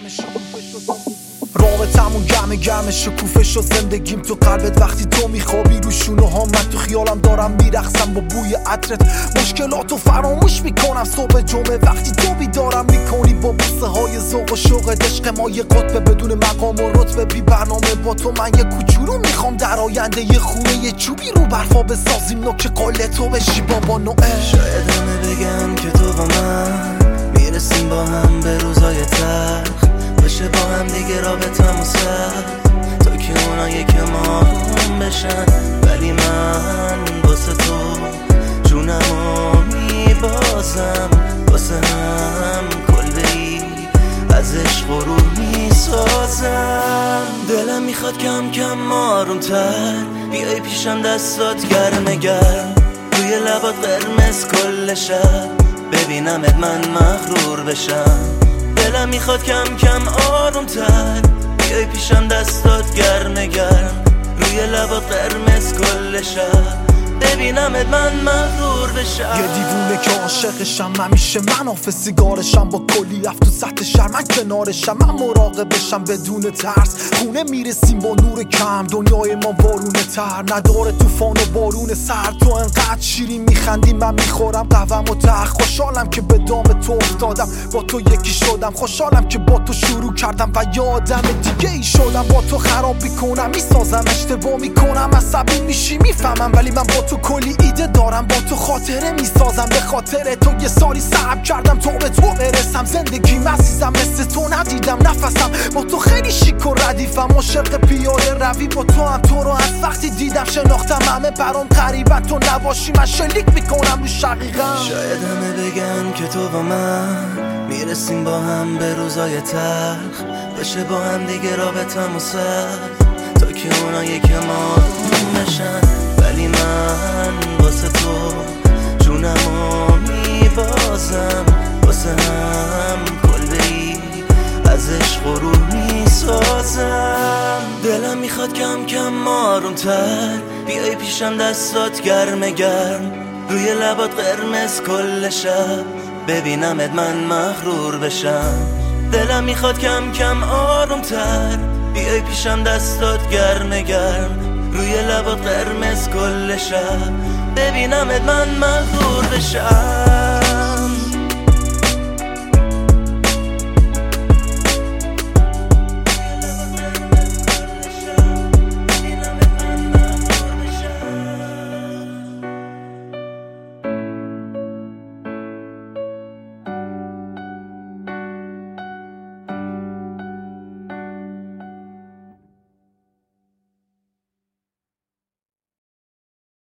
رابطمون گرمه شکوفه شد زندگیم تو قلبت وقتی تو میخوابی رو شونه ها من تو خیالم دارم میرقصم با بوی عطرت مشکلاتو فراموش میکنم صبح جمعه وقتی تو بیدارم میکنی با بوسه های ذوق و شوق عشق ما یه قطبه بدون مقام و رتبه بی برنامه با تو من یه کوچولو میخوام در آینده یه خونه یه چوبی رو برفا بسازیم نوک قال تو بشی بابا نوئل شاید همه بگن که تو با من میرسیم با هم به روزای تلخ بشه با هم دیگه رابطمون سخت تا که اونا یکم بشن ولی من واسه تو جونمو میبازم واسه هم کلبه‌ای از عشق و روح میسازم دلم میخواد کم کم آروم‌تر بیای پیشم دستات گرم روی لبات قرمز کل شب ببینمت من مغرور بشم دلم میخواد کم کم آروم‌تر بیای پیشم دستات گرم روی لبات قرمز کل شب ببینمت من مغرور بشم یه دیوونه که عاشقشم همیشه من آف سیگارشم با کلی اف تو سطح شهر من کنارشم من مراقبشم بدون ترس خونه میرسیم با نور کم دنیای ما وارونه تر نداره طوفان و بارون سر تو انقدر شیرین میخندی من میخورم قهوم و تخ خوشحالم که به دام تو افتادم با تو یکی شدم خوشحالم که با تو شروع کردم و یه آدم دیگه ای شدم با تو خراب میکنم میسازم اشتباه میکنم عصبی میشی میفهمم ولی من با تو کلی ایده دارم با تو خاطره میسازم به خاطر تو یه سالی صبر کردم تو به تو برسم زندگیم عزیزم مثل تو ندیدم نفسم با تو خیلی شیک و ردیفم عاشق پیاده روی با تو هم تو رو از وقتی دیدم شناختم همه برام غریبن تو نباشی من شلیک میکنم رو شقیقم شاید همه بگن که تو با من میرسیم با هم به روزای تلخ بشه با هم دیگه رابطمون سخت تا که اونا یکم آروم بشن ولی من واسه تو جونمو میبازم واسه هم کلبه‌ای از عشق و روح میسازم دلم میخواد کم کم آروم‌تر بیای پیشم دستات گرم روی لبات قرمز کل شب ببینمت من مغرور بشم دلم میخواد کم کم آروم‌تر بیای پیشم دستات گرم روی لبات قرمز کل شب ببینمت من مغرور بشم